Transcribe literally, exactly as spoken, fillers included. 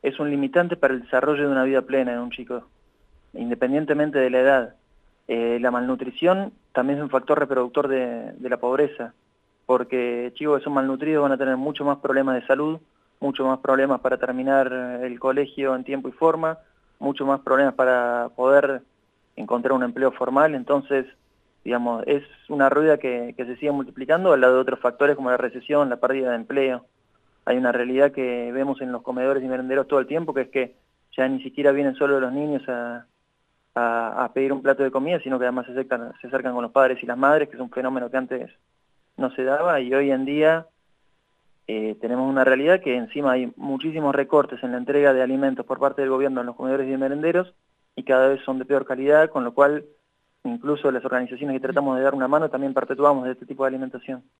es un limitante para el desarrollo de una vida plena en un chico, independientemente de la edad. Eh, la malnutrición también es un factor reproductor de, de la pobreza, porque chicos que son malnutridos van a tener mucho más problemas de salud, mucho más problemas para terminar el colegio en tiempo y forma, mucho más problemas para poder encontrar un empleo formal. Entonces, digamos, es una rueda que, que se sigue multiplicando al lado de otros factores como la recesión, la pérdida de empleo. Hay una realidad que vemos en los comedores y merenderos todo el tiempo, que es que ya ni siquiera vienen solo los niños a, a, a pedir un plato de comida, sino que además se acercan, se acercan con los padres y las madres, que es un fenómeno que antes no se daba, y hoy en día eh, tenemos una realidad que encima hay muchísimos recortes en la entrega de alimentos por parte del gobierno en los comedores y merenderos, y cada vez son de peor calidad, con lo cual incluso las organizaciones que tratamos de dar una mano también perpetuamos de este tipo de alimentación.